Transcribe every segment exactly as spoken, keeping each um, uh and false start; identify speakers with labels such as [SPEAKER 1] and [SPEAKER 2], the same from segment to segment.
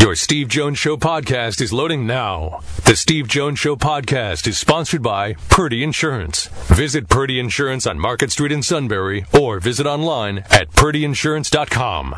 [SPEAKER 1] Your Steve Jones Show podcast is loading now. The Steve Jones Show podcast is sponsored by Purdy Insurance. Visit Purdy Insurance on Market Street in Sunbury or visit online at purdy insurance dot com.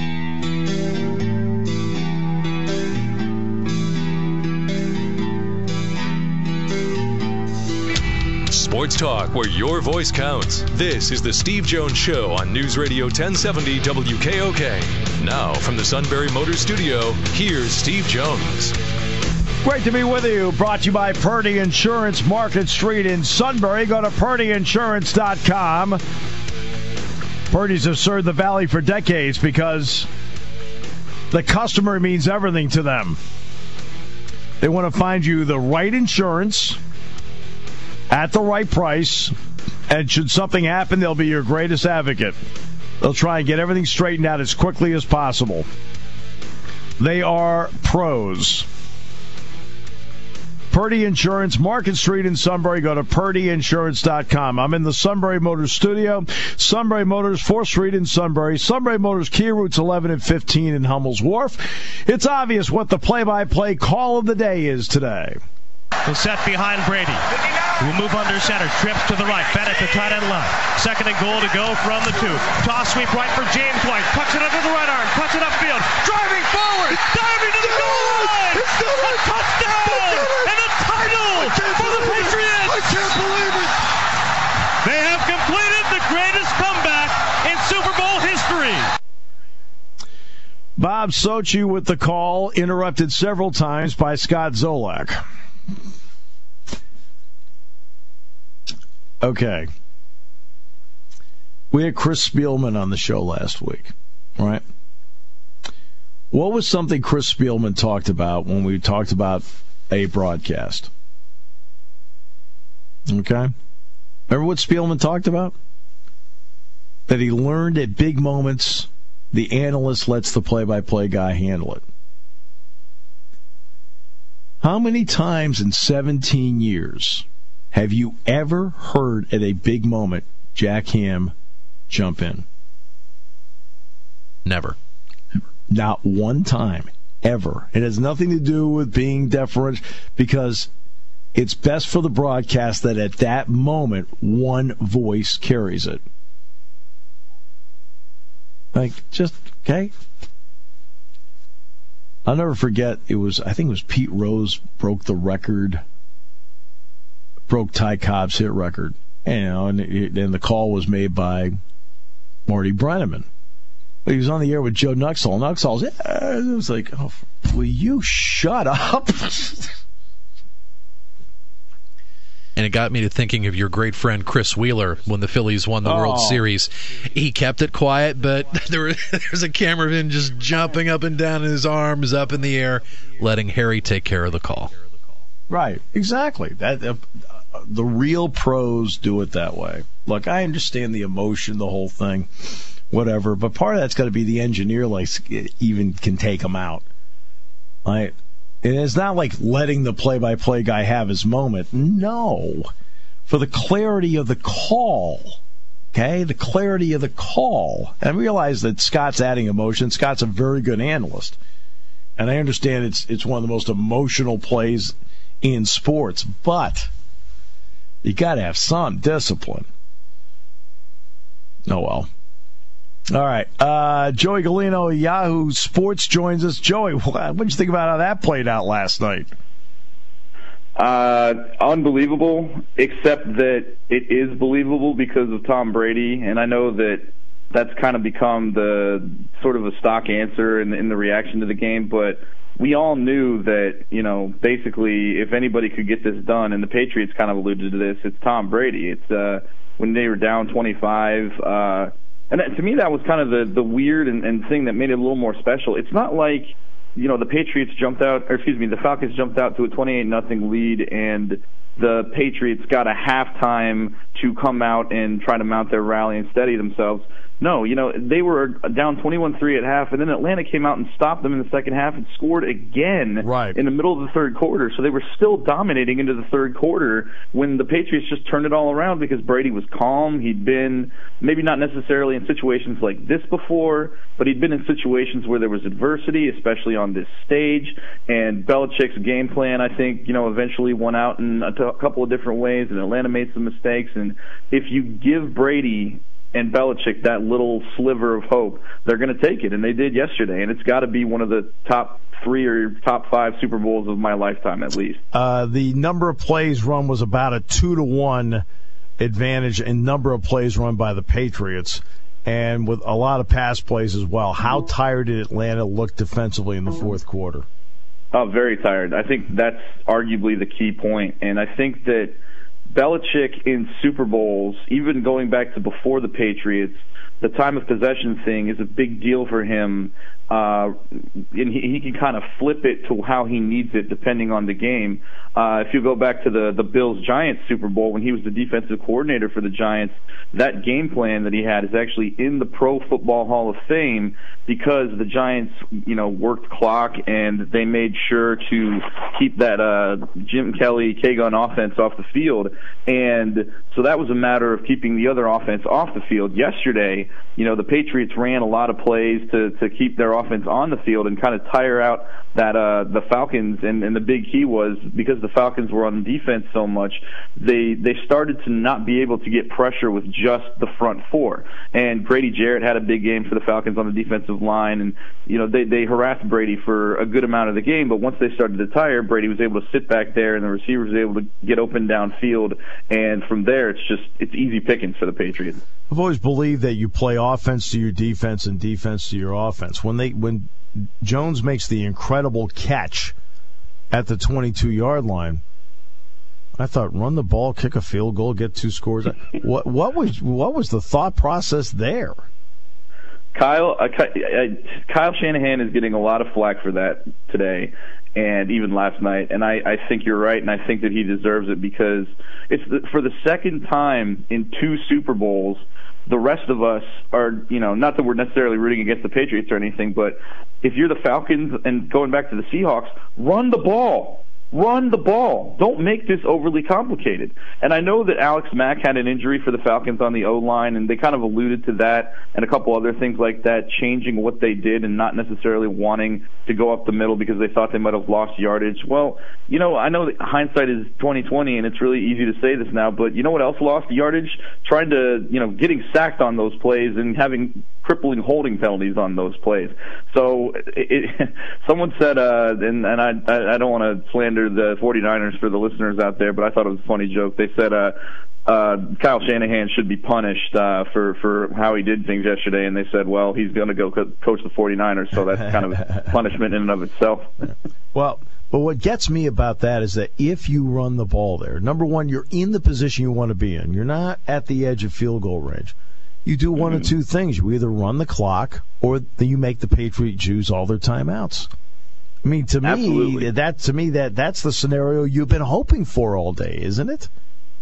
[SPEAKER 1] Sports talk where your voice counts. This is the Steve Jones Show on News Radio ten seventy W K O K. Now, from the Sunbury Motors Studio, here's Steve Jones.
[SPEAKER 2] Great to be with you. Brought to you by Purdy Insurance, Market Street in Sunbury. Go to purdy insurance dot com. Purdy's have served the Valley for decades because the customer means everything to them. They want to find you the right insurance at the right price, and should something happen, they'll be your greatest advocate. They'll try and get everything straightened out as quickly as possible. They are pros. Purdy Insurance, Market Street in Sunbury. Go to purdy insurance dot com. I'm in the Sunbury Motors studio. Sunbury Motors, fourth Street in Sunbury. Sunbury Motors, Kia routes eleven and fifteen in Hummel's Wharf. It's obvious what the play-by-play call of the day is today.
[SPEAKER 3] The set behind Brady. Will move under center. Trips to the right. Bennett to tight end left. Second and goal to go from the two. Toss sweep right for James White. Cuts it under the right arm. Cuts it upfield. Driving forward. Diving to the goal line. A touchdown. And a title for the Patriots.
[SPEAKER 4] I can't believe it.
[SPEAKER 3] They have completed the greatest comeback in Super Bowl history.
[SPEAKER 2] Bob Sochi with the call, interrupted several times by Scott Zolak. Okay. We had Chris Spielman on the show last week, right? What was something Chris Spielman talked about when we talked about a broadcast? Okay? Remember what Spielman talked about? That he learned at big moments, the analyst lets the play-by-play guy handle it. How many times in seventeen years have you ever heard at a big moment Jack Ham jump in?
[SPEAKER 5] Never.
[SPEAKER 2] Not one time, ever. It has nothing to do with being deferential, because it's best for the broadcast that at that moment one voice carries it. Like, just, okay? I'll never forget, it was, I think it was Pete Rose broke the record, broke Ty Cobb's hit record. And, you know, and, it, and the call was made by Marty Brenneman. But he was on the air with Joe Nuxall. Nuxall's, yeah, it was like, oh, will you shut up?
[SPEAKER 5] And it got me to thinking of your great friend Chris Wheeler when the Phillies won the oh. World Series. He kept it quiet, but there was there's a camera of him just jumping up and down, and his arms up in the air, letting Harry take care of the call.
[SPEAKER 2] Right, exactly. That uh, the real pros do it that way. Look, I understand the emotion, the whole thing, whatever, but part of that's got to be the engineer, like, even can take them out. Right? And it's not like letting the play-by-play guy have his moment. No. For the clarity of the call. Okay? The clarity of the call. And I realize that Scott's adding emotion. Scott's a very good analyst. And I understand it's it's one of the most emotional plays in sports. But you got to have some discipline. Oh, well. All right. Uh, Joey Galino, Yahoo Sports, joins us. Joey, what did you think about how that played out last night?
[SPEAKER 6] Uh, unbelievable, except that it is believable because of Tom Brady, and I know that that's kind of become the sort of a stock answer in, in the reaction to the game, but we all knew that, you know, basically if anybody could get this done, and the Patriots kind of alluded to this, it's Tom Brady. It's uh, when they were down twenty-five, uh, and that, to me, that was kind of the, the weird and, and thing that made it a little more special. It's not like, you know, the Patriots jumped out, or excuse me, the Falcons jumped out to a twenty-eight nothing lead, and the Patriots got a halftime to come out and try to mount their rally and steady themselves. No, you know, they were down twenty-one three at half, and then Atlanta came out and stopped them in the second half and scored again
[SPEAKER 2] right.
[SPEAKER 6] in the middle of the third quarter. So they were still dominating into the third quarter when the Patriots just turned it all around because Brady was calm. He'd been maybe not necessarily in situations like this before, but he'd been in situations where there was adversity, especially on this stage. And Belichick's game plan, I think, you know, eventually won out in a, t- a couple of different ways, and Atlanta made some mistakes. And if you give Brady and Belichick that little sliver of hope, they're going to take it, and they did yesterday. And it's got to be one of the top three or top five Super Bowls of my lifetime, at least.
[SPEAKER 2] Uh, the number of plays run was about a two to one advantage in number of plays run by the Patriots, and with a lot of pass plays as well. How tired did Atlanta look defensively in the fourth quarter?
[SPEAKER 6] Oh, very tired. I think that's arguably the key point, and I think that Belichick in Super Bowls, even going back to before the Patriots, the time of possession thing is a big deal for him, uh, and he, he can kind of flip it to how he needs it depending on the game. Uh, if you go back to the, the Bills-Giants Super Bowl, when he was the defensive coordinator for the Giants, that game plan that he had is actually in the Pro Football Hall of Fame because the Giants, you know, worked clock and they made sure to keep that uh, Jim Kelly K-Gun offense off the field. And so that was a matter of keeping the other offense off the field. Yesterday, you know, the Patriots ran a lot of plays to, to keep their offense on the field and kind of tire out that uh, the Falcons. And, and the big key was because the Falcons were on defense so much, they they started to not be able to get pressure with just the front four. And Grady Jarrett had a big game for the Falcons on the defensive line, and you know they they harassed Brady for a good amount of the game. But once they started to tire, Brady was able to sit back there, and the receivers were able to get open downfield. And from there, it's just it's easy pickings for the Patriots.
[SPEAKER 2] I've always believed that you play offense to your defense and defense to your offense. When they when Jones makes the incredible catch at the twenty-two-yard line, I thought, run the ball, kick a field goal, get two scores. what what was what was the thought process there?
[SPEAKER 6] Kyle uh, Kyle Shanahan is getting a lot of flack for that today, and even last night. And I, I think you're right, and I think that he deserves it because it's the, for the second time in two Super Bowls. The rest of us are, you know, not that we're necessarily rooting against the Patriots or anything, but if you're the Falcons and going back to the Seahawks, run the ball. Run the ball. Don't make this overly complicated. And I know that Alex Mack had an injury for the Falcons on the O-line, and they kind of alluded to that and a couple other things like that, changing what they did and not necessarily wanting to go up the middle because they thought they might have lost yardage. Well, you know, I know that hindsight is twenty twenty, and it's really easy to say this now, but you know what else lost yardage? Trying to, you know, getting sacked on those plays and having crippling holding penalties on those plays. So it, it, someone said, uh, and, and I, I don't want to slander the 49ers for the listeners out there, but I thought it was a funny joke. They said uh, uh, Kyle Shanahan should be punished uh, for, for how he did things yesterday, and they said, well, he's going to go co- coach the 49ers, so that's kind of punishment in and of itself.
[SPEAKER 2] Well, but what gets me about that is that if you run the ball there, number one, you're in the position you want to be in. You're not at the edge of field goal range. You do one mm-hmm. of two things. You either run the clock or you make the Patriots use all their timeouts. I mean, to
[SPEAKER 6] Absolutely.
[SPEAKER 2] me, that to me that that's the scenario you've been hoping for all day, isn't it?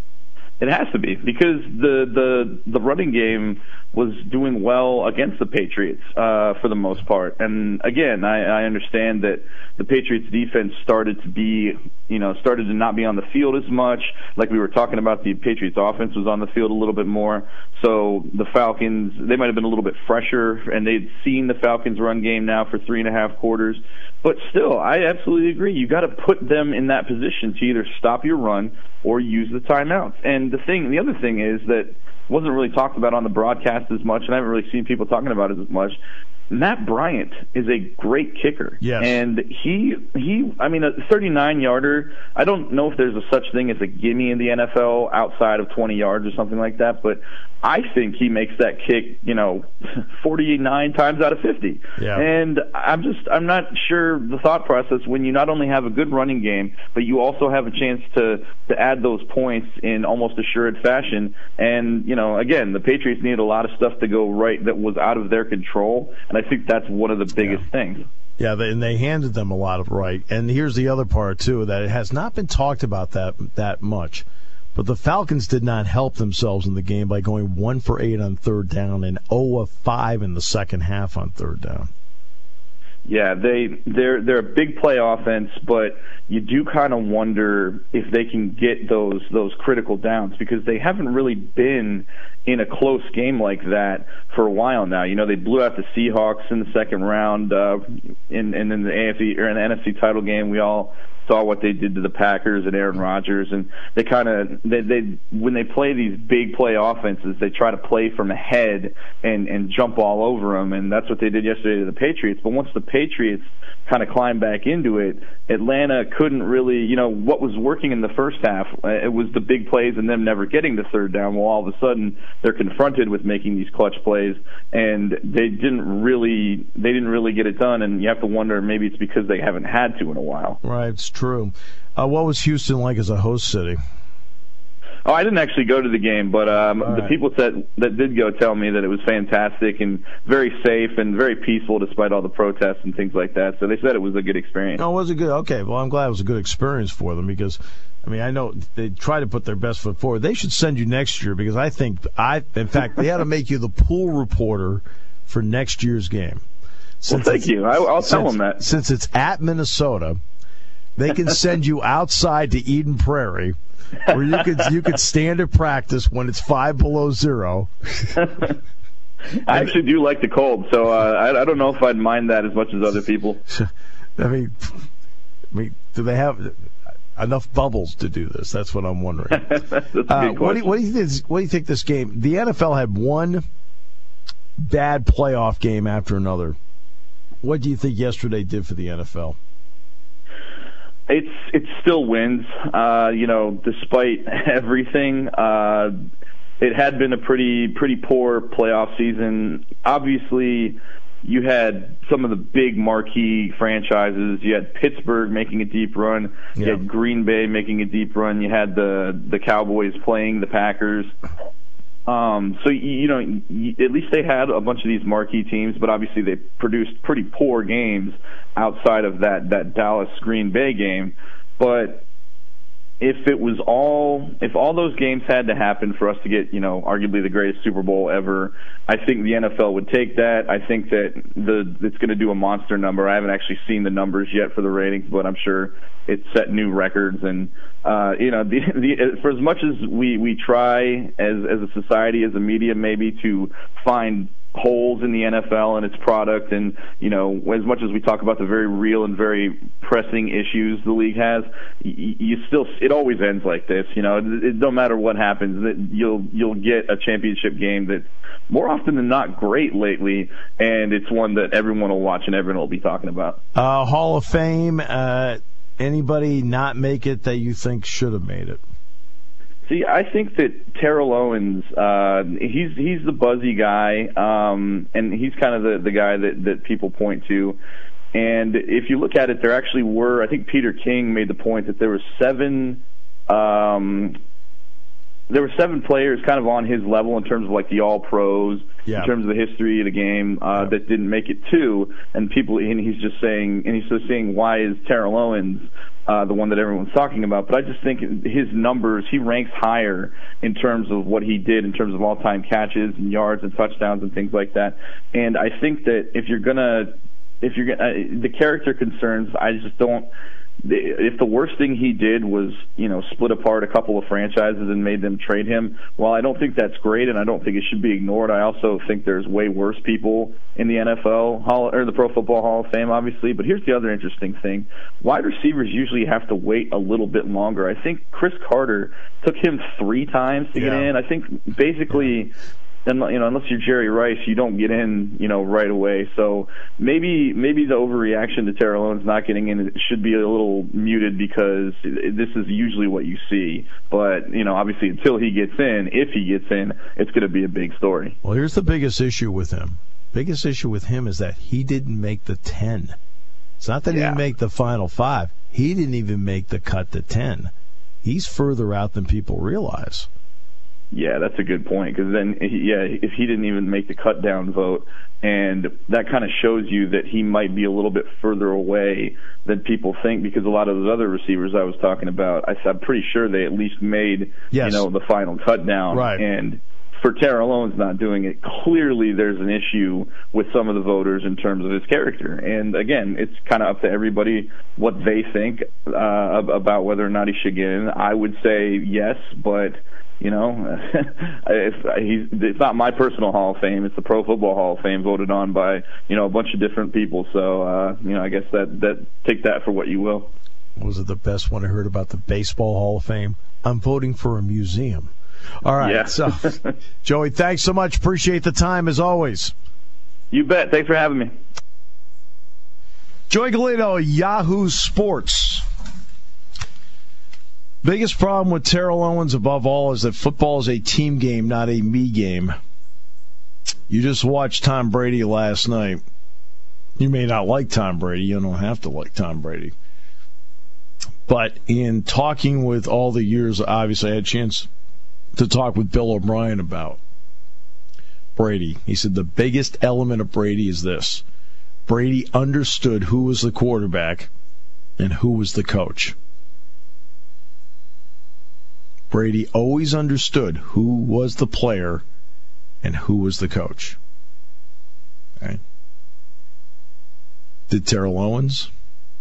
[SPEAKER 6] It has to be because the the the running game was doing well against the Patriots uh, for the most part. And again, I, I understand that the Patriots defense started to be, you know, started to not be on the field as much. Like we were talking about, the Patriots offense was on the field a little bit more. So the Falcons, they might have been a little bit fresher, and they'd seen the Falcons run game now for three and a half quarters. But still, I absolutely agree. You got to put them in that position to either stop your run or use the timeouts. And the thing, the other thing is that wasn't really talked about on the broadcast as much, and I haven't really seen people talking about it as much. Matt Bryant is a great kicker.
[SPEAKER 2] Yes.
[SPEAKER 6] And he, he, I mean, a thirty-nine yarder, I don't know if there's a such thing as a gimme in the N F L outside of twenty yards or something like that, but I think he makes that kick, you know, forty-nine times out of fifty.
[SPEAKER 2] Yeah.
[SPEAKER 6] And I'm just, I'm not sure the thought process when you not only have a good running game, but you also have a chance to, to add those points in almost assured fashion. And, you know, again, the Patriots needed a lot of stuff to go right that was out of their control. And I think that's one of the biggest
[SPEAKER 2] yeah.
[SPEAKER 6] things.
[SPEAKER 2] Yeah, they, and they handed them a lot of right. And here's the other part, too, that it has not been talked about that that much. But the Falcons did not help themselves in the game by going one for eight on third down and zero of five in the second half on third down.
[SPEAKER 6] Yeah, they they're they're a big play offense, but you do kind of wonder if they can get those those critical downs, because they haven't really been in a close game like that for a while now. You know, they blew out the Seahawks in the second round, uh, in and in the A F C or in the N F C title game. We all saw what they did to the Packers and Aaron Rodgers, and they kind of they, they when they play these big play offenses, they try to play from ahead and and jump all over them, and that's what they did yesterday to the Patriots. But once the Patriots kind of climbed back into it, Atlanta couldn't really, you know, what was working in the first half, uh, it was the big plays and them never getting the third down. Well, all of a sudden they're confronted with making these clutch plays, and they didn't really they didn't really get it done. And you have to wonder, maybe it's because they haven't had to in a while.
[SPEAKER 2] Right, it's true. Uh, what was Houston like as a host city?
[SPEAKER 6] Oh, I didn't actually go to the game, but um,
[SPEAKER 2] All
[SPEAKER 6] the
[SPEAKER 2] right.
[SPEAKER 6] people that that did go tell me that it was fantastic and very safe and very peaceful despite all the protests and things like that. So they said it was a good experience.
[SPEAKER 2] No, was it good? Okay, well, I'm glad it was a good experience for them, because, I mean, I know they try to put their best foot forward. They should send you next year, because I think, I in fact, they ought to make you the pool reporter for next year's game.
[SPEAKER 6] Since well, thank you. I, I'll
[SPEAKER 2] since,
[SPEAKER 6] tell them that.
[SPEAKER 2] Since it's at Minnesota, they can send you outside to Eden Prairie, where you could you could stand at practice when it's five below zero.
[SPEAKER 6] I actually do like the cold, so uh, I, I don't know if I'd mind that as much as other people.
[SPEAKER 2] I mean, I mean, do they have enough bubbles to do this? That's what I'm wondering.
[SPEAKER 6] That's a good
[SPEAKER 2] uh, what, do you, what, do you think, what do you think this game? The N F L had one bad playoff game after another. What do you think yesterday did for the N F L?
[SPEAKER 6] It's it still wins, uh, you know, despite everything. Uh, it had been a pretty pretty poor playoff season. Obviously, you had some of the big marquee franchises. You had Pittsburgh making a deep run. You
[SPEAKER 2] Yeah.
[SPEAKER 6] had Green Bay making a deep run. You had the the Cowboys playing the Packers. Um, so, you know, at least they had a bunch of these marquee teams, but obviously they produced pretty poor games outside of that, that Dallas-Green Bay game. But if it was all, if all those games had to happen for us to get, you know, arguably the greatest Super Bowl ever, I think the N F L would take that. I think that the it's going to do a monster number. I haven't actually seen the numbers yet for the ratings, but I'm sure it set new records. And uh, you know, the, the, for as much as we we try as as a society, as a media, maybe to find holes in the N F L and its product, and you know, as much as we talk about the very real and very pressing issues the league has, you, you still it always ends like this. You know, it, it, no matter what happens, that you'll you'll get a championship game that's more often than not great lately, and it's one that everyone will watch and everyone will be talking about.
[SPEAKER 2] Uh, Hall of Fame. Uh, anybody not make it that you think should have made it?
[SPEAKER 6] See, I think that Terrell Owens, uh, he's he's the buzzy guy, um, and he's kind of the, the guy that, that people point to. And if you look at it, there actually were, I think Peter King made the point that there were seven, um, there were seven players kind of on his level in terms of like the All Pros,
[SPEAKER 2] yeah.
[SPEAKER 6] in terms of the history of the game, uh,
[SPEAKER 2] yeah.
[SPEAKER 6] that didn't make it too. And people, and he's just saying, and he's just saying, why is Terrell Owens Uh, the one that everyone's talking about? But I just think his numbers, he ranks higher in terms of what he did in terms of all-time catches and yards and touchdowns and things like that. And I think that if you're gonna, if you're gonna, uh, the character concerns, I just don't. If the worst thing he did was, you know, split apart a couple of franchises and made them trade him, well, I don't think that's great, and I don't think it should be ignored. I also think there's way worse people in the N F L Hall, or the Pro Football Hall of Fame, obviously. But here's the other interesting thing: wide receivers usually have to wait a little bit longer. I think Chris Carter took him three times to
[SPEAKER 2] yeah.
[SPEAKER 6] get in. I think basically. And, you know, unless you're Jerry Rice, you don't get in, you know, right away. So maybe maybe the overreaction to Terrell Owens not getting in should be a little muted, because this is usually what you see. But, you know, obviously until he gets in, if he gets in, it's going to be a big story.
[SPEAKER 2] Well, here's the biggest issue with him. Biggest issue with him is that he didn't make the ten. It's not that he
[SPEAKER 6] Yeah.
[SPEAKER 2] didn't make the final five. He didn't even make the cut to ten. He's further out than people realize.
[SPEAKER 6] Yeah, that's a good point, because then, yeah, if he didn't even make the cut down vote, and that kind of shows you that he might be a little bit further away than people think, because a lot of those other receivers I was talking about, I, I'm pretty sure they at least made,
[SPEAKER 2] yes.
[SPEAKER 6] you know, the final cut down.
[SPEAKER 2] Right.
[SPEAKER 6] And for Terrell Owens not doing it, clearly there's an issue with some of the voters in terms of his character. And again, it's kind of up to everybody what they think uh, about whether or not he should get in. I would say yes, but you know, if he's, it's not my personal Hall of Fame. It's the Pro Football Hall of Fame, voted on by, you know, a bunch of different people. So, uh, you know, I guess that, that take that for what you will.
[SPEAKER 2] Was it the best one I heard about the Baseball Hall of Fame? I'm voting for a museum. All right.
[SPEAKER 6] Yeah.
[SPEAKER 2] So, Joey, thanks so much. Appreciate the time, as always.
[SPEAKER 6] You bet. Thanks for having me.
[SPEAKER 2] Joey Galito, Yahoo Sports. Biggest problem with Terrell Owens, above all, is that football is a team game, not a me game. You just watched Tom Brady last night. You may not like Tom Brady. You don't have to like Tom Brady. But in talking with all the years, obviously I had a chance to talk with Bill O'Brien about Brady. He said the biggest element of Brady is this. Brady understood who was the quarterback and who was the coach. Brady always understood who was the player and who was the coach. Okay. Did Terrell Owens?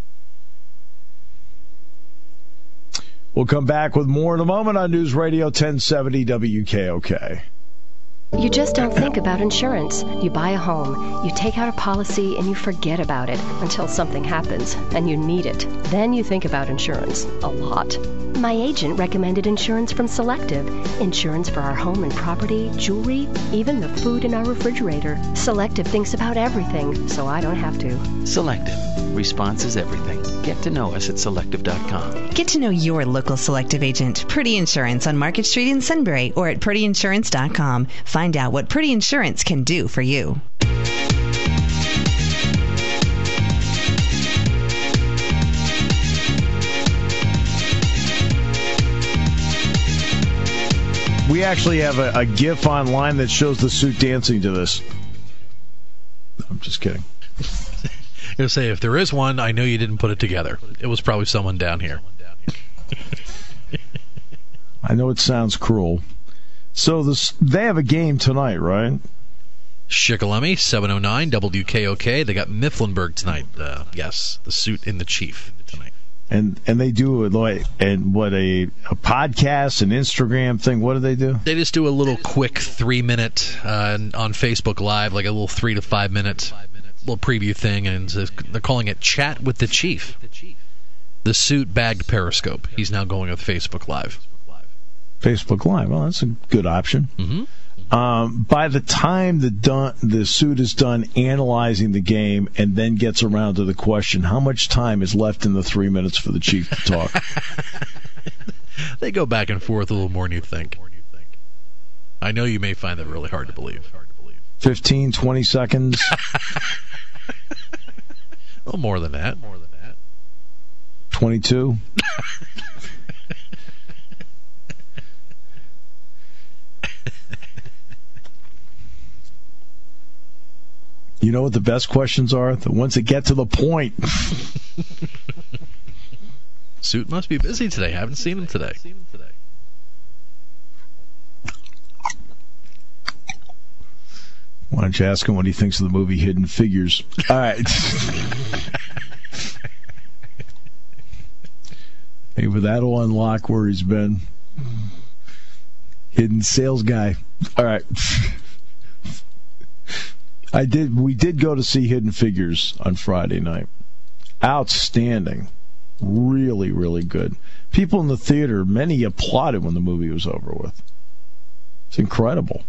[SPEAKER 2] We'll come back with more in a moment on News Radio ten seventy W K O K.
[SPEAKER 4] You just don't think about insurance. You buy a home, you take out a policy, and you forget about it until something happens and you need it. Then you think about insurance a lot. My agent recommended insurance from Selective. Insurance for our home and property, jewelry, even the food in our refrigerator. Selective thinks about everything, so I don't have to.
[SPEAKER 7] Selective. Response is everything. Get to know us at selective dot com.
[SPEAKER 8] Get to know your local Selective agent, Purdy Insurance on Market Street in Sunbury, or at purdy insurance dot com. Find out what Purdy Insurance can do for you.
[SPEAKER 2] We actually have a, a GIF online that shows the suit dancing to this. No, I'm just kidding.
[SPEAKER 5] I was going to say, if there is one, I know you didn't put it together. It was probably someone down here.
[SPEAKER 2] I know it sounds cruel. So this, they have a game tonight, right?
[SPEAKER 5] Shikellamy, seven oh nine, W K O K. They got Mifflinburg tonight. Uh, yes, the suit in the Chief tonight.
[SPEAKER 2] And and they do it like and what a, a podcast, an Instagram thing. What do they do?
[SPEAKER 5] They just do a little quick three minute uh, on Facebook Live, like a little three to five minute little preview thing, and they're calling it Chat with the Chief. The suit bagged Periscope. He's now going with Facebook Live.
[SPEAKER 2] Facebook Live. Well, that's a good option.
[SPEAKER 5] Mm-hmm.
[SPEAKER 2] Um, by the time the done, the suit is done analyzing the game and then gets around to the question, how much time is left in the three minutes for the Chief to talk?
[SPEAKER 5] They go back and forth a little more than you think. I know you may find that really hard to believe.
[SPEAKER 2] fifteen, twenty seconds?
[SPEAKER 5] A little more than that. More than that.
[SPEAKER 2] twenty-two? You know what the best questions are? The ones that get to the point.
[SPEAKER 5] Suit must be busy today. Haven't seen him today.
[SPEAKER 2] Why don't you ask him what he thinks of the movie Hidden Figures? All right. Maybe that'll unlock where he's been. Hidden sales guy. All right. I did. We did go to see Hidden Figures on Friday night. Outstanding. Really, really good. People in the theater, many applauded when the movie was over with. It's incredible.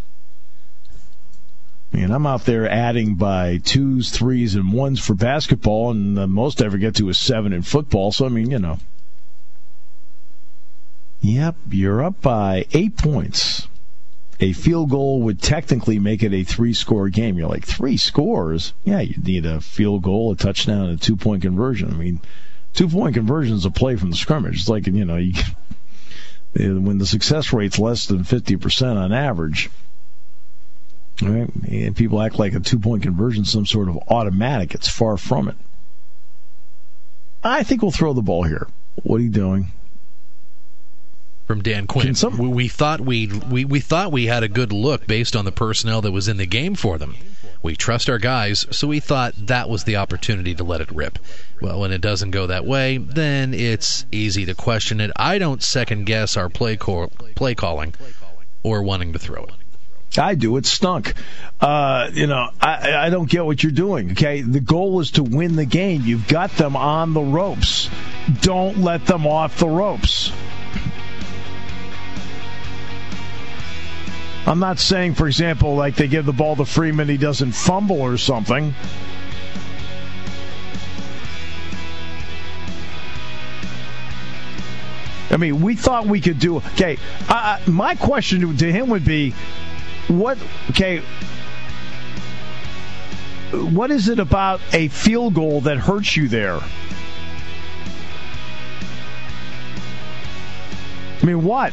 [SPEAKER 2] I mean, I'm out there adding by twos, threes, and ones for basketball, and the most I ever get to is seven in football. So, I mean, you know. Yep, you're up by eight points. A field goal would technically make it a three-score game. You're like, three scores? Yeah, you need a field goal, a touchdown, and a two-point conversion. I mean, two-point conversion is a play from the scrimmage. It's like, you know, you, when the success rate's less than fifty percent on average, right? And people act like a two-point conversion is some sort of automatic. It's far from it. I think we'll throw the ball here. What are you doing?
[SPEAKER 5] From Dan Quinn.
[SPEAKER 2] Some...
[SPEAKER 5] We, we thought we we we thought we had a good look based on the personnel that was in the game for them. We trust our guys, so we thought that was the opportunity to let it rip. Well, when it doesn't go that way, then it's easy to question it. I don't second guess our play call, play calling or wanting to throw it.
[SPEAKER 2] I do. It stunk. Uh, you know, I, I don't get what you're doing. Okay, the goal is to win the game. You've got them on the ropes. Don't let them off the ropes. I'm not saying, for example, like they give the ball to Freeman, he doesn't fumble or something. I mean, we thought we could do. Okay, uh, my question to, to him would be, what? Okay, what is it about a field goal that hurts you there? I mean, what?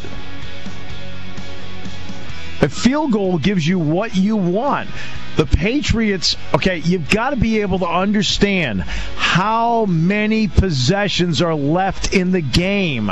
[SPEAKER 2] A field goal gives you what you want. The Patriots, okay, you've got to be able to understand how many possessions are left in the game.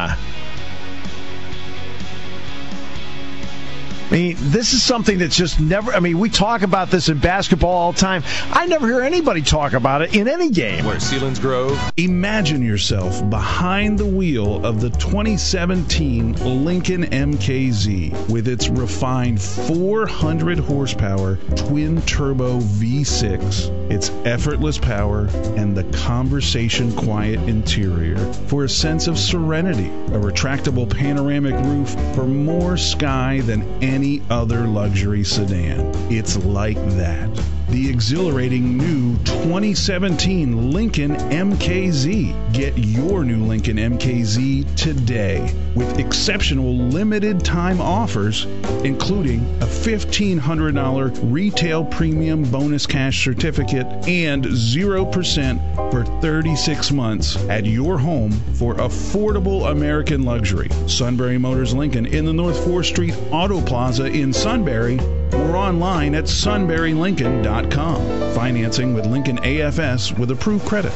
[SPEAKER 2] I mean, this is something that's just never, I mean, we talk about this in basketball all the time. I never hear anybody talk about it in any game.
[SPEAKER 1] Where Selinsgrove.
[SPEAKER 9] Imagine yourself behind the wheel of the twenty seventeen Lincoln M K Z with its refined four hundred horsepower twin-turbo V six, its effortless power, and the conversation-quiet interior for a sense of serenity, a retractable panoramic roof for more sky than any Any other luxury sedan. It's like that. The exhilarating new twenty seventeen Lincoln M K Z. Get your new Lincoln M K Z today with exceptional limited time offers, including a fifteen hundred dollars retail premium bonus cash certificate and zero percent for thirty-six months at your home for affordable American luxury. Sunbury Motors Lincoln in the North fourth Street Auto Plaza in Sunbury, or online at sunbury lincoln dot com. Financing with Lincoln A F S with approved credit.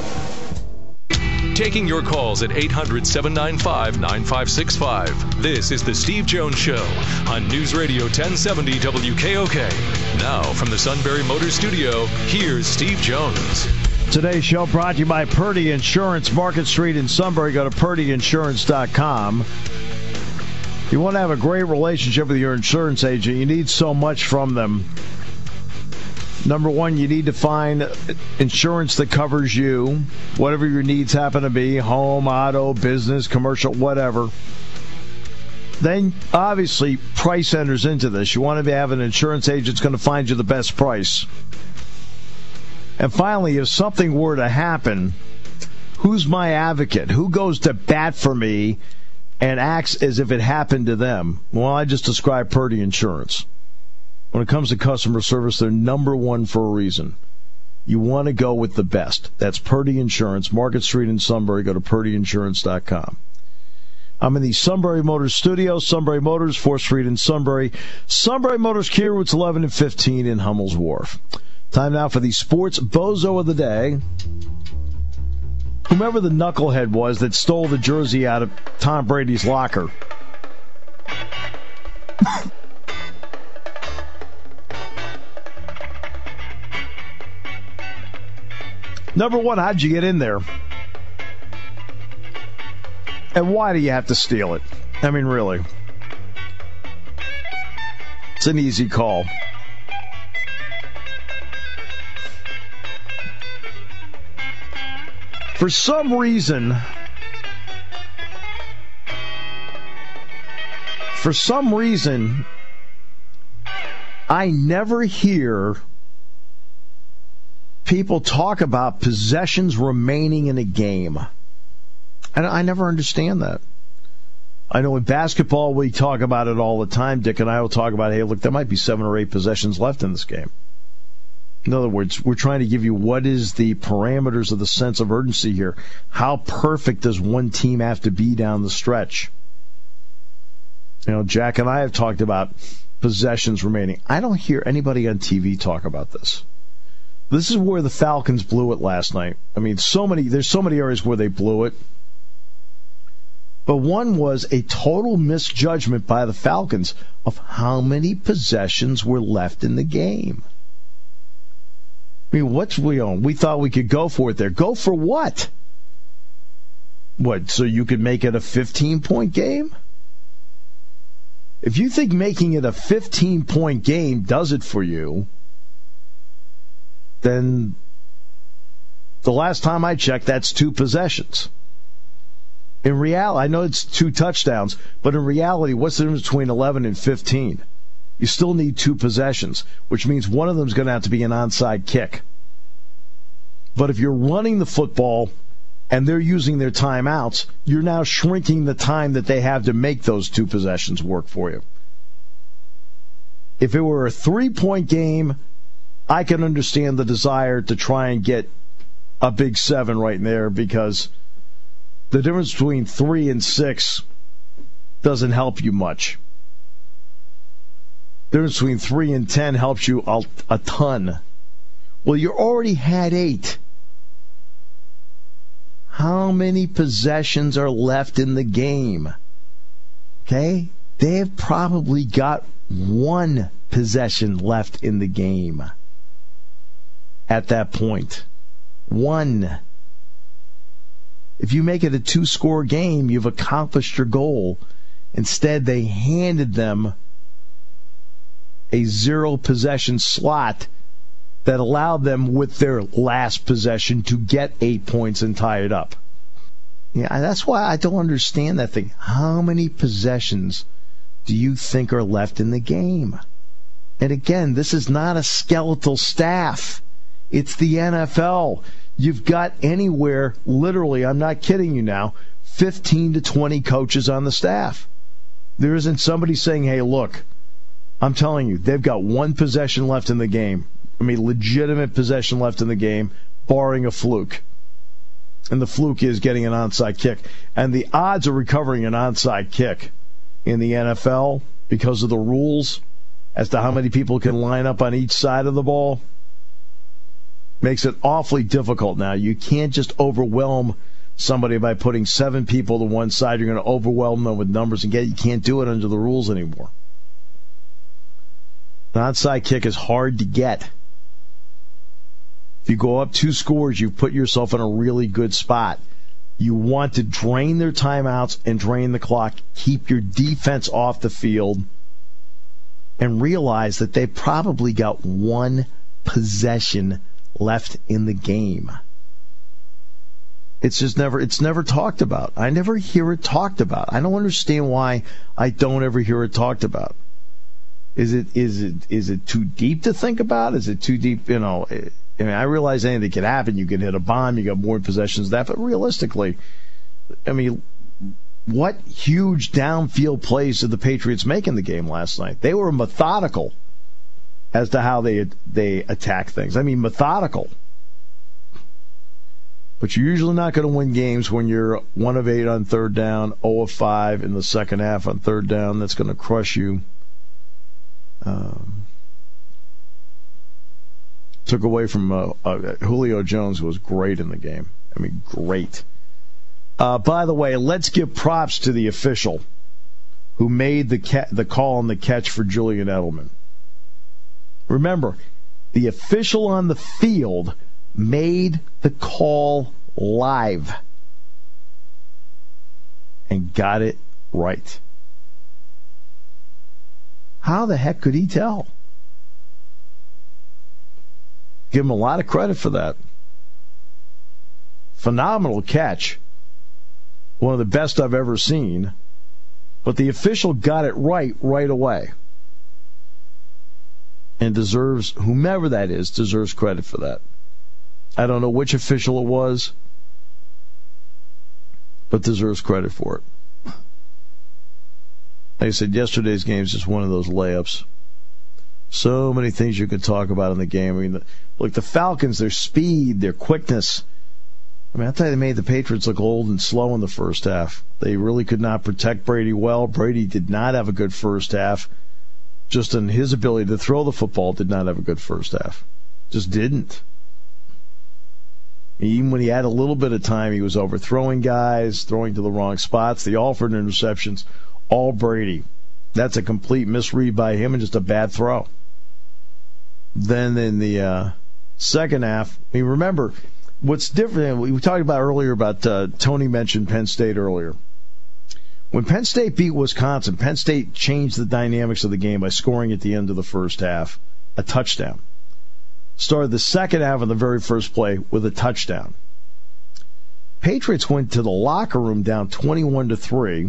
[SPEAKER 1] Taking your calls at eight hundred, seven nine five, nine five six five. This is the Steve Jones Show on News Radio ten seventy W K O K. Now from the Sunbury Motors Studio, here's Steve Jones.
[SPEAKER 2] Today's show brought to you by Purdy Insurance, Market Street in Sunbury. Go to purdy insurance dot com. You want to have a great relationship with your insurance agent. You need so much from them. Number one, you need to find insurance that covers you, whatever your needs happen to be, home, auto, business, commercial, whatever. Then, obviously, price enters into this. You want to have an insurance agent that's going to find you the best price. And finally, if something were to happen, who's my advocate? Who goes to bat for me and acts as if it happened to them? Well, I just described Purdy Insurance. When it comes to customer service, they're number one for a reason. You want to go with the best. That's Purdy Insurance, Market Street in Sunbury. Go to purdy insurance dot com. I'm in the Sunbury Motors studio. Sunbury Motors, fourth Street in Sunbury. Sunbury Motors, Kia routes eleven and fifteen in Hummel's Wharf. Time now for the Sports Bozo of the Day. Whomever the knucklehead was that stole the jersey out of Tom Brady's locker. Number one, how'd you get in there? And why do you have to steal it? I mean, really. It's an easy call. For some reason, for some reason, I never hear people talk about possessions remaining in a game. And I never understand that. I know in basketball we talk about it all the time. Dick and I will talk about, hey, look, there might be seven or eight possessions left in this game. In other words, we're trying to give you what is the parameters of the sense of urgency here. How perfect does one team have to be down the stretch? You know, Jack and I have talked about possessions remaining. I don't hear anybody on T V talk about this. This is where the Falcons blew it last night. I mean, so many. There's so many areas where they blew it. But one was a total misjudgment by the Falcons of how many possessions were left in the game. I mean, what's we on? We thought we could go for it there. Go for what? What, so you could make it a fifteen-point game? If you think making it a fifteen-point game does it for you, then the last time I checked, that's two possessions. In reality, I know it's two touchdowns, but in reality, what's the difference between eleven and fifteen? You still need two possessions, which means one of them is going to have to be an onside kick. But if you're running the football and they're using their timeouts, you're now shrinking the time that they have to make those two possessions work for you. If it were a three-point game, I can understand the desire to try and get a big seven right there, because the difference between three and six doesn't help you much. The difference between three and ten helps you a, a ton. Well, you already had eight. How many possessions are left in the game? Okay? They've probably got one possession left in the game at that point. One. If you make it a two-score game, you've accomplished your goal. Instead, they handed them a zero-possession slot that allowed them, with their last possession, to get eight points and tie it up. Yeah, that's why I don't understand that thing. How many possessions do you think are left in the game? And again, this is not a skeletal staff. It's the N F L. You've got anywhere, literally, I'm not kidding you now, fifteen to twenty coaches on the staff. There isn't somebody saying, hey, look, I'm telling you, they've got one possession left in the game. I mean, legitimate possession left in the game, barring a fluke. And the fluke is getting an onside kick. And the odds of recovering an onside kick in the N F L, because of the rules as to how many people can line up on each side of the ball, makes it awfully difficult now. You can't just overwhelm somebody by putting seven people to one side. You're going to overwhelm them with numbers and get. You can't do it under the rules anymore. The onside kick is hard to get. If you go up two scores, you put yourself in a really good spot. You want to drain their timeouts and drain the clock, keep your defense off the field, and realize that they probably got one possession left in the game. It's just never, it's never talked about. I never hear it talked about. I don't understand why I don't ever hear it talked about. Is it, is it, is it too deep to think about? Is it too deep, you know? I mean, I realize anything can happen. You can hit a bomb. You got more possessions than that. But realistically, I mean, what huge downfield plays did the Patriots make in the game last night? They were methodical as to how they they attack things. I mean, methodical. But you're usually not going to win games when you're one of eight on third down, zero of five in the second half on third down. That's going to crush you. Um, took away from uh, uh, Julio Jones, who was great in the game. I mean, great. Uh, by the way, let's give props to the official who made the ca- the call on the catch for Julian Edelman. Remember, the official on the field made the call live and got it right. How the heck could he tell? Give him a lot of credit for that. Phenomenal catch. One of the best I've ever seen. But the official got it right right away. And deserves, whomever that is, deserves credit for that. I don't know which official it was, but deserves credit for it. Like I said, yesterday's game is just one of those layups. So many things you could talk about in the game. I mean, the, look, the Falcons, their speed, their quickness. I mean, I tell you, they made the Patriots look old and slow in the first half. They really could not protect Brady well. Brady did not have a good first half. Just in his ability to throw the football, did not have a good first half. Just didn't. Even when he had a little bit of time, he was overthrowing guys, throwing to the wrong spots. The Alford interceptions, all Brady. That's a complete misread by him and just a bad throw. Then in the uh, second half, I mean, remember, what's different, we talked about earlier about, uh, Tony mentioned Penn State earlier. When Penn State beat Wisconsin, Penn State changed the dynamics of the game by scoring at the end of the first half a touchdown. Started the second half of the very first play with a touchdown. Patriots went to the locker room down twenty-one to three.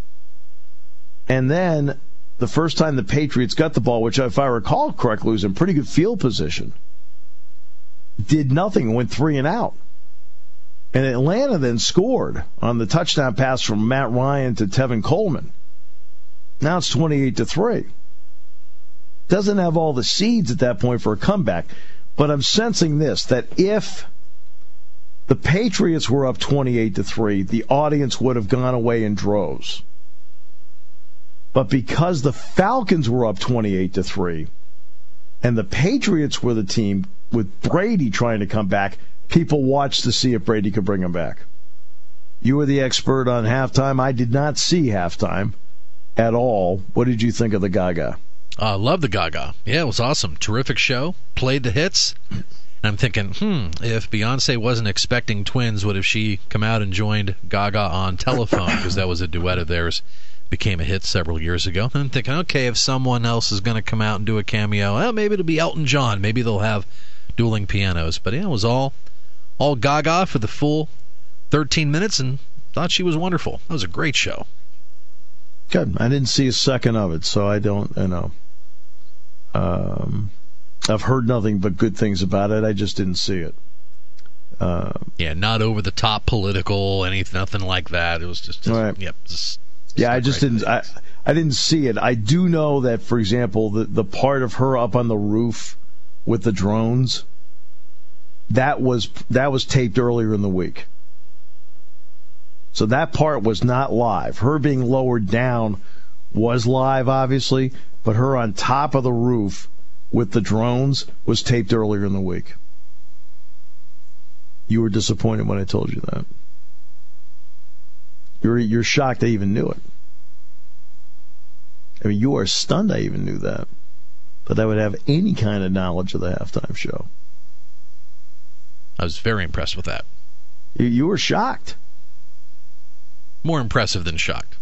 [SPEAKER 2] And then the first time the Patriots got the ball, which if I recall correctly was in pretty good field position, did nothing, went three and out. And Atlanta then scored on the touchdown pass from Matt Ryan to Tevin Coleman. Now it's twenty-eight to three. Doesn't have all the seeds at that point for a comeback. But I'm sensing this, that if the Patriots were up twenty-eight to three, the audience would have gone away in droves. But because the Falcons were up twenty-eight to three, and the Patriots were the team with Brady trying to come back, people watched to see if Brady could bring him back. You were the expert on halftime. I did not see halftime at all. What did you think of the Gaga?
[SPEAKER 5] I uh, love the Gaga. Yeah, it was awesome. Terrific show. Played the hits. And I'm thinking, hmm, if Beyonce wasn't expecting twins, what if she come out and joined Gaga on Telephone? Because that was a duet of theirs. Became a hit several years ago. And I'm thinking, okay, if someone else is going to come out and do a cameo, well, maybe it'll be Elton John. Maybe they'll have dueling pianos. But yeah, it was all all Gaga for the full thirteen minutes, and thought she was wonderful. That was a great show.
[SPEAKER 2] Good. I didn't see a second of it, so I don't, you know. Um, I've heard nothing but good things about it. I just didn't see it. Uh,
[SPEAKER 5] yeah, not over the top political, anything, nothing like that. It was just, just
[SPEAKER 2] right.
[SPEAKER 5] Yep. Just, just
[SPEAKER 2] yeah, I just didn't. I, I didn't see it. I do know that, for example, the the part of her up on the roof with the drones, that was that was taped earlier in the week. So that part was not live. Her being lowered down was live, obviously, but her on top of the roof with the drones was taped earlier in the week. You were disappointed when I told you that. You're you're shocked I even knew it. I mean, you are stunned I even knew that. But I would have any kind of knowledge of the halftime show.
[SPEAKER 5] I was very impressed with that.
[SPEAKER 2] You, you were shocked.
[SPEAKER 5] More impressive than shocked.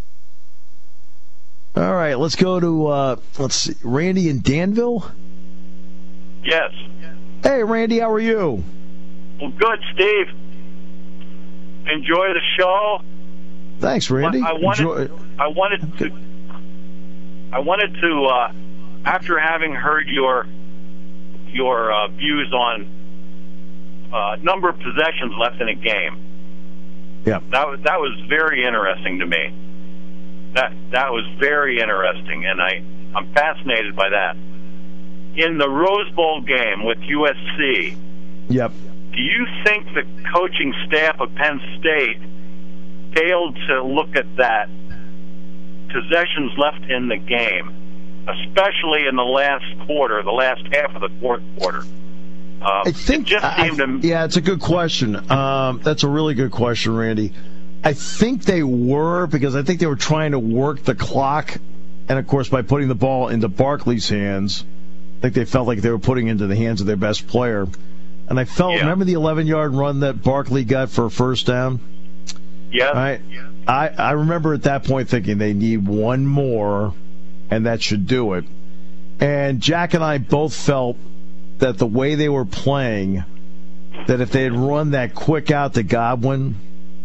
[SPEAKER 2] All right, let's go to, uh, let's see, Randy in Danville?
[SPEAKER 10] Yes.
[SPEAKER 2] Hey, Randy, how are you?
[SPEAKER 10] Well, good, Steve. Enjoy the show.
[SPEAKER 2] Thanks, Randy.
[SPEAKER 10] I wanted,
[SPEAKER 2] Enjoy.
[SPEAKER 10] I wanted to, I wanted to, uh, after having heard your, your uh, views on uh, number of possessions left in a game.
[SPEAKER 2] Yeah.
[SPEAKER 10] That was that was very interesting to me. That that was very interesting, and I I'm fascinated by that. In the Rose Bowl game with U S C,
[SPEAKER 2] yep.
[SPEAKER 10] Do you think the coaching staff of Penn State failed to look at that possessions left in the game, especially in the last quarter, the last half of the fourth quarter? Uh,
[SPEAKER 2] I think,
[SPEAKER 10] it just seemed
[SPEAKER 2] I,
[SPEAKER 10] to...
[SPEAKER 2] yeah, it's a good question. Um, that's a really good question, Randy. I think they were, because I think they were trying to work the clock, and of course by putting the ball into Barkley's hands, I think they felt like they were putting it into the hands of their best player. And I felt, yeah. Remember the eleven-yard run that Barkley got for a first down?
[SPEAKER 10] Yeah.
[SPEAKER 2] Right?
[SPEAKER 10] Yeah.
[SPEAKER 2] I, I remember at that point thinking they need one more, and that should do it. And Jack and I both felt that the way they were playing, that if they had run that quick out to Godwin,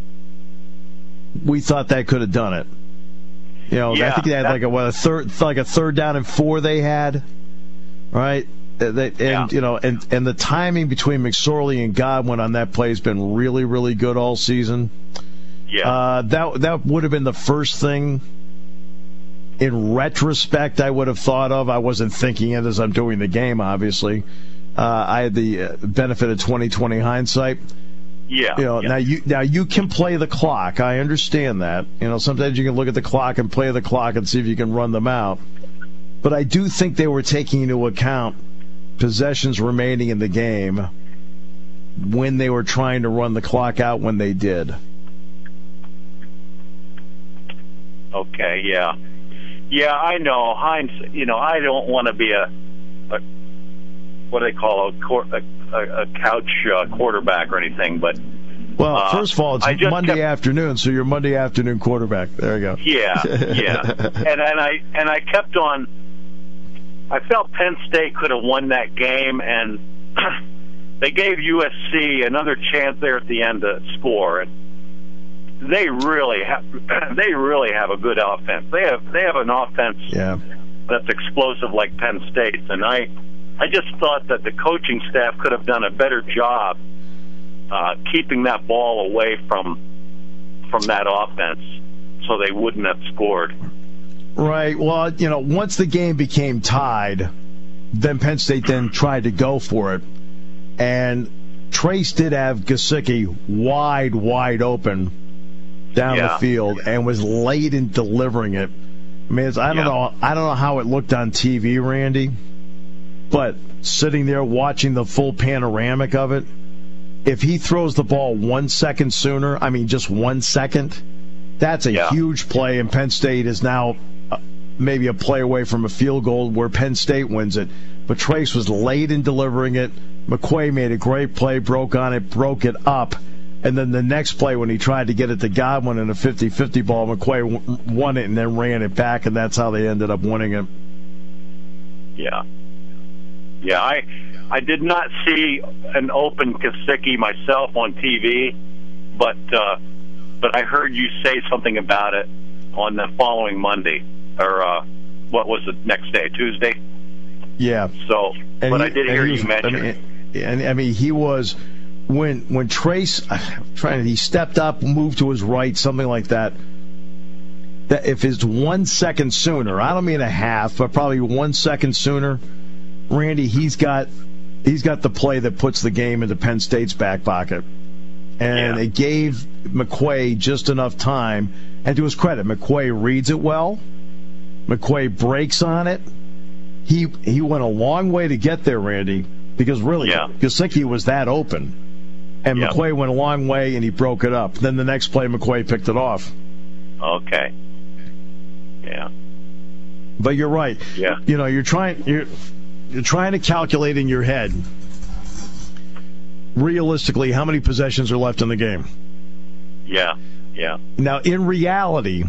[SPEAKER 2] we thought that could have done it. You know,
[SPEAKER 10] yeah,
[SPEAKER 2] I think they had like a what a third, like a third down and four they had, right? They, and
[SPEAKER 10] yeah.
[SPEAKER 2] you know, and and the timing between McSorley and Godwin on that play has been really, really good all season.
[SPEAKER 10] Yeah,
[SPEAKER 2] uh, that that would have been the first thing. In retrospect, I would have thought of. I wasn't thinking it as I'm doing the game, obviously. Uh, I had the benefit of twenty twenty hindsight.
[SPEAKER 10] Yeah.
[SPEAKER 2] You know,
[SPEAKER 10] yeah.
[SPEAKER 2] now you now you can play the clock. I understand that. You know, sometimes you can look at the clock and play the clock and see if you can run them out. But I do think they were taking into account possessions remaining in the game when they were trying to run the clock out when they did.
[SPEAKER 10] Okay, yeah. Yeah, I know. Heinz, you know, I don't want to be a, a what do they call a, a, a couch uh, quarterback or anything, but
[SPEAKER 2] well,
[SPEAKER 10] uh,
[SPEAKER 2] first of all, it's Monday
[SPEAKER 10] kept,
[SPEAKER 2] afternoon, so you're Monday afternoon quarterback. There you go.
[SPEAKER 10] Yeah, yeah. and and I and I kept on. I felt Penn State could have won that game, and they gave U S C another chance there at the end to score. And they really have they really have a good offense. They have they have an offense
[SPEAKER 2] yeah.
[SPEAKER 10] that's explosive like Penn State's, and I I just thought that the coaching staff could have done a better job uh, keeping that ball away from from that offense, so they wouldn't have scored.
[SPEAKER 2] Right. Well, you know, once the game became tied, then Penn State then tried to go for it, and Trace did have Gesicki wide, wide open down
[SPEAKER 10] yeah.
[SPEAKER 2] the field and was late in delivering it. I mean, it's, I don't
[SPEAKER 10] yeah.
[SPEAKER 2] know. I don't know how it looked on T V, Randy, but sitting there watching the full panoramic of it, if he throws the ball one second sooner, I mean, just one second, that's a
[SPEAKER 10] yeah.
[SPEAKER 2] huge play, and Penn State is now maybe a play away from a field goal where Penn State wins it. But Trace was late in delivering it. McQuay made a great play, broke on it, broke it up. And then the next play when he tried to get it to Godwin in a fifty-fifty ball, McQuay w- won it and then ran it back, and that's how they ended up winning it.
[SPEAKER 10] Yeah. Yeah, I I did not see an open Gesicki myself on T V, but uh, but I heard you say something about it on the following Monday. Or uh, what was the next day? Tuesday?
[SPEAKER 2] Yeah.
[SPEAKER 10] So,
[SPEAKER 2] and
[SPEAKER 10] but
[SPEAKER 2] he,
[SPEAKER 10] I did hear
[SPEAKER 2] was,
[SPEAKER 10] you mention
[SPEAKER 2] I mean,
[SPEAKER 10] it.
[SPEAKER 2] And I mean, he was when when Trace I'm trying to he stepped up, moved to his right, something like that. That if it's one second sooner, I don't mean a half, but probably one second sooner, Randy, he's got he's got the play that puts the game into Penn State's back pocket. And
[SPEAKER 10] yeah.
[SPEAKER 2] it gave McQuay just enough time. And to his credit, McQuay reads it well. McQuay breaks on it. He he went a long way to get there, Randy, because really,
[SPEAKER 10] yeah.
[SPEAKER 2] Gesicki was that open. And
[SPEAKER 10] yep.
[SPEAKER 2] McQuay went a long way, and he broke it up. Then the next play, McQuay picked it off.
[SPEAKER 10] Okay. Yeah.
[SPEAKER 2] But you're right.
[SPEAKER 10] Yeah.
[SPEAKER 2] You know, you're trying you're you're trying to calculate in your head realistically how many possessions are left in the game.
[SPEAKER 10] Yeah. Yeah.
[SPEAKER 2] Now, in reality,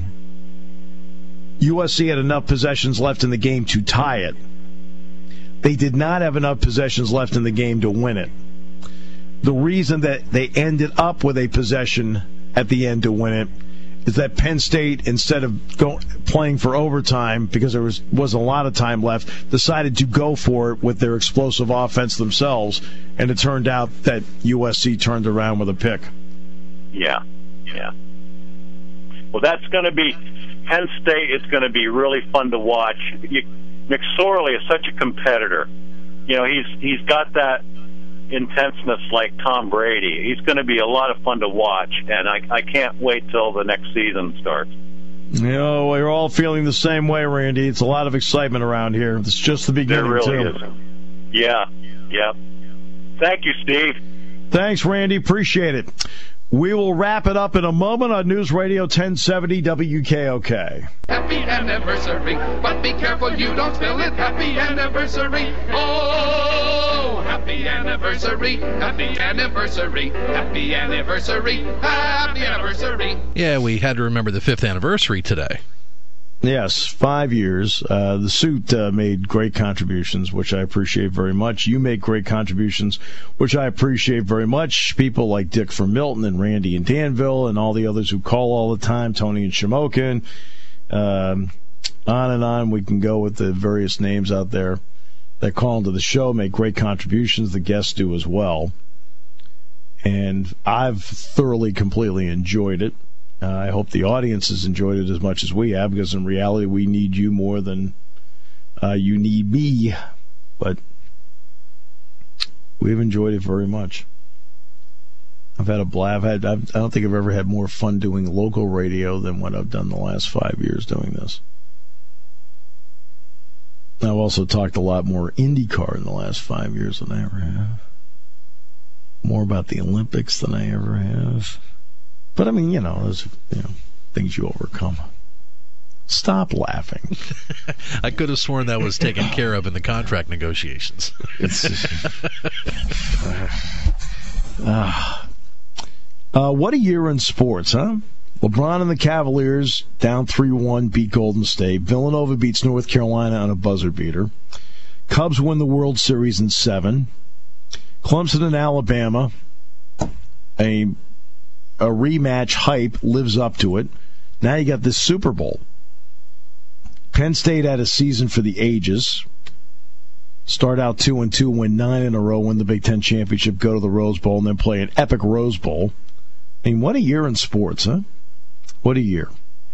[SPEAKER 2] U S C had enough possessions left in the game to tie it. They did not have enough possessions left in the game to win it. The reason that they ended up with a possession at the end to win it is that Penn State, instead of go, playing for overtime, because there was, wasn't a lot of time left, decided to go for it with their explosive offense themselves, and it turned out that U S C turned around with a pick.
[SPEAKER 10] Yeah, yeah. Well, that's going to be Penn State. It's going to be really fun to watch. You, McSorley is such a competitor. You know, he's he's got that intenseness like Tom Brady. He's going to be a lot of fun to watch, and I, I can't wait till the next season starts.
[SPEAKER 2] You know, we're all feeling the same way, Randy. It's a lot of excitement around here. It's just the beginning,
[SPEAKER 10] there really
[SPEAKER 2] too.
[SPEAKER 10] is. Yeah, yeah. Thank you, Steve.
[SPEAKER 2] Thanks, Randy. Appreciate it. We will wrap it up in a moment on News Radio ten seventy W K O K.
[SPEAKER 11] Happy anniversary, but be careful you don't spill it. Happy anniversary. Oh, happy anniversary, happy anniversary, happy anniversary, happy anniversary.
[SPEAKER 5] Yeah, we had to remember the fifth anniversary today.
[SPEAKER 2] Yes, five years. Uh, the suit uh, made great contributions, which I appreciate very much. You make great contributions, which I appreciate very much. People like Dick from Milton and Randy in Danville and all the others who call all the time, Tony and Shamokin. Um, on and on we can go with the various names out there that call into the show, make great contributions. The guests do as well. And I've thoroughly, completely enjoyed it. Uh, I hope the audience has enjoyed it as much as we have, because in reality we need you more than uh, you need me. But we've enjoyed it very much. I've had a blast. I've had, I've, I don't think I've ever had more fun doing local radio than what I've done the last five years doing this. I've also talked a lot more IndyCar in the last five years than I ever have. More about the Olympics than I ever have. But, I mean, you know, there's you know, things you overcome. Stop laughing.
[SPEAKER 5] I could have sworn that was taken care of in the contract negotiations.
[SPEAKER 2] It's uh, uh, what a year in sports, huh? LeBron and the Cavaliers down three one beat Golden State. Villanova beats North Carolina on a buzzer beater. Cubs win the World Series in seven. Clemson and Alabama, a a rematch hype lives up to it. Now you got this Super Bowl. Penn State had a season for the ages. Start out two and two, win nine in a row, win the Big Ten championship, go to the Rose Bowl, and then play an epic Rose Bowl. I mean, what a year in sports, huh? What a year.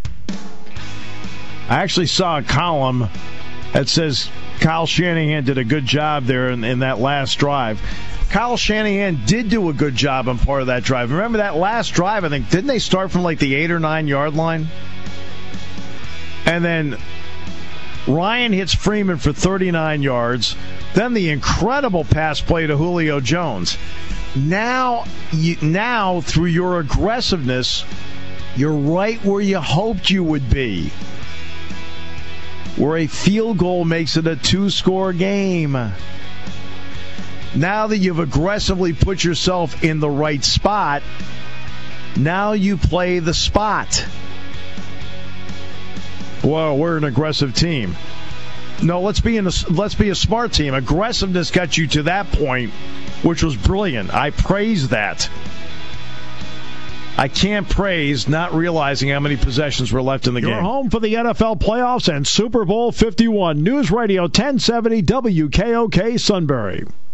[SPEAKER 2] I actually saw a column that says Kyle Shanahan did a good job there in, in that last drive. Kyle Shanahan did do a good job on part of that drive. Remember that last drive, I think, didn't they start from like the eight or nine yard line? And then Ryan hits Freeman for thirty-nine yards. Then the incredible pass play to Julio Jones. Now, you, now through your aggressiveness, you're right where you hoped you would be. Where a field goal makes it a two-score game. Now that you've aggressively put yourself in the right spot, now you play the spot. Well, we're an aggressive team. No, let's be in a, let's be a smart team. Aggressiveness got you to that point, which was brilliant. I praise that. I can't praise not realizing how many possessions were left in the
[SPEAKER 12] You're
[SPEAKER 2] game.
[SPEAKER 12] You're home for the N F L playoffs and Super Bowl fifty-one. News Radio ten seventy W K O K Sunbury.